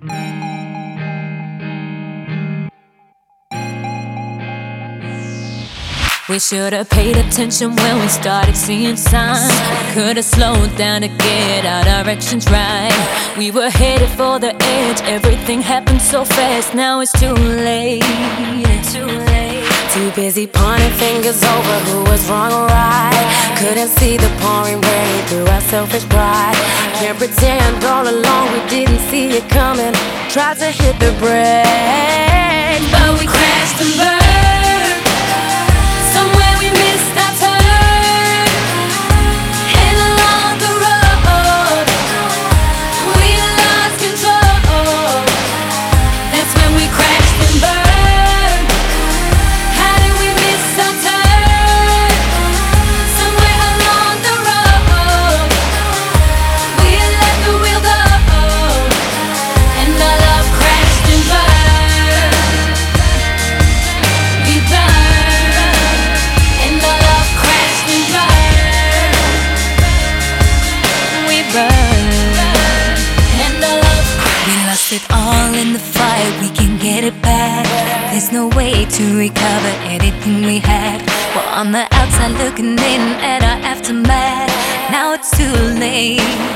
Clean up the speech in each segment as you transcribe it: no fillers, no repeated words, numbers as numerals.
We should have paid attention when we started seeing signs. Could have slowed down to get our directions right. We were headed for the edge, everything happened so fast. Now it's too late, too late. Too busy pointing fingers over who was wrong or right. Couldn't see the pouring rain through our selfish pride. Can't pretend all along we didn't see it coming. Tried to hit the brakes, but we crashed and burned. Somewhere we missed our turn, and along the road we lost control. That's when we crashed and burned. How did we miss our turn? Somewhere along the road we let the wheel go, and our love crashed and burned. We burned, and our love crashed and burned. We burned, and our love. We lost it all in the fight, we can get it back. There's no way to recover anything we had. We're on the outside looking in at our aftermath. Now it's too late.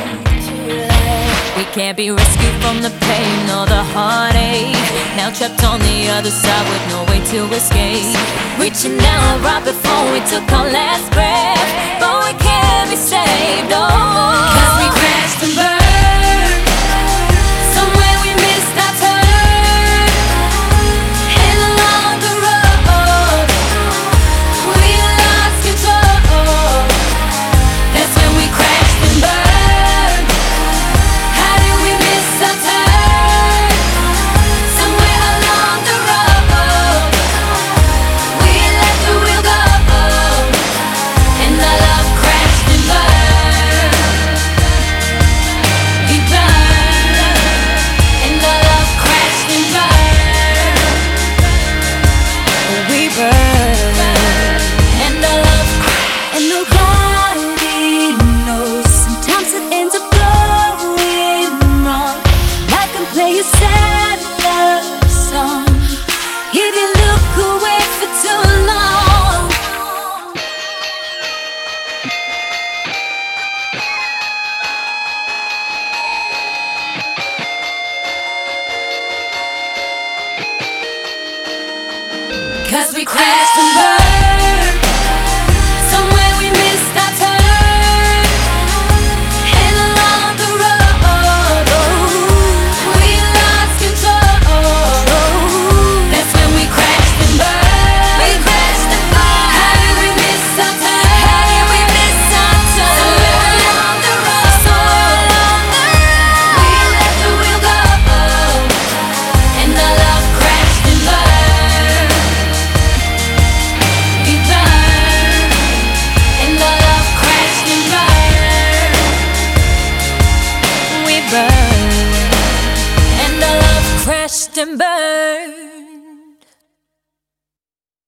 We can't be rescued from the pain or the heartache. Now trapped on the other side with no way to escape. Reaching out right before we took our last breath, but we can't be saved, oh. 'Cause we crashed and burned. Somewhere we missed our turn, and along the road we lost control. That's when we crashed and burned. How did we miss our turn? Somewhere along the road we let the wheel go, and our love crashed and burned. We burned, and our love crashed and burned. we burned. And our love and nobody knows. Sometimes it ends up going wrong. I can play a sad love song if you look away for too long. 'Cause we crashed and burned. Somewhere we missed our turn, and along the road we lost control. That's when we crashed and burned. We crashed and burned. How did we miss our turn? How did we miss our turn? Somewhere along the road, somewhere along the road we let the wheel go, and our love crashed and burned. We burned, and our love crashed and burned. We burned, and our love crashed and burned.